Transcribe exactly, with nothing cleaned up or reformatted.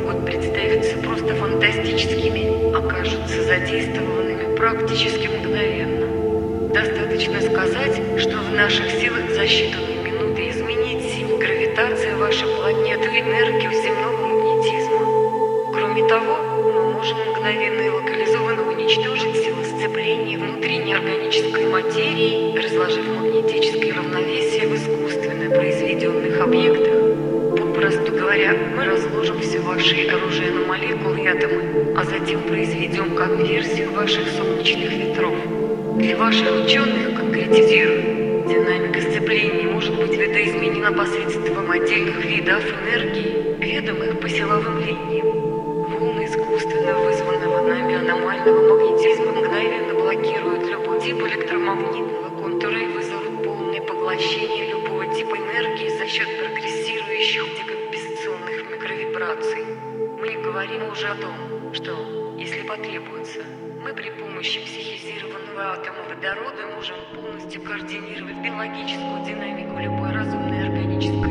могут представиться просто фантастическими, окажутся задействованными практически мгновенно. Достаточно сказать, что в наших силах за считанные минуты изменить силу гравитации вашей планеты и энергию земного магнетизма. Кроме того, мы можем мгновенно и локализованно уничтожить силы сцепления внутри неорганической материи, разложив магнетическое равновесие в искусственно произведенных объектах. Попросту говоря, мы разложим все ваши оружия на молекулы и атомы, а затем произведем конверсию ваших солнечных ветров. Для ваших ученых, конкретизирую, динамика сцепления может быть видоизменена посредством отдельных видов энергии, ведомых по силовым линиям. Волны искусственно вызванного нами аномального магнетизма мгновенно блокируют любой тип электромагнитного контура и вызовут полное поглощение любого типа энергии за счет прогрессирующих декомпенсационных микровибраций. Мы не говорим уже о том, что, если потребуется, мы при помощи психизированного атома водорода можем полностью координировать биологическую динамику любой разумной органической